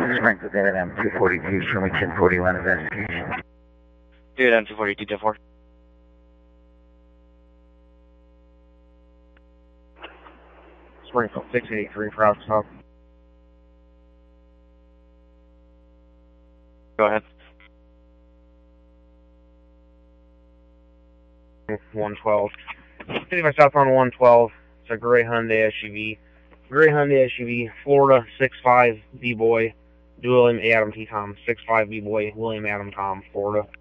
Springfield, David M242, show me 1041 investigation. David M242, 10-4. Springfield 683 for Alpha South. Go ahead. 112. 55 southbound 112. It's a gray Hyundai SUV. Gray Hyundai SUV, Florida 6'5", B-Boy, William Adam T. Tom, 6'5", B-Boy, William Adam Tom, Florida.